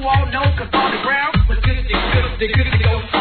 all know, cause on the ground, but just they good to go.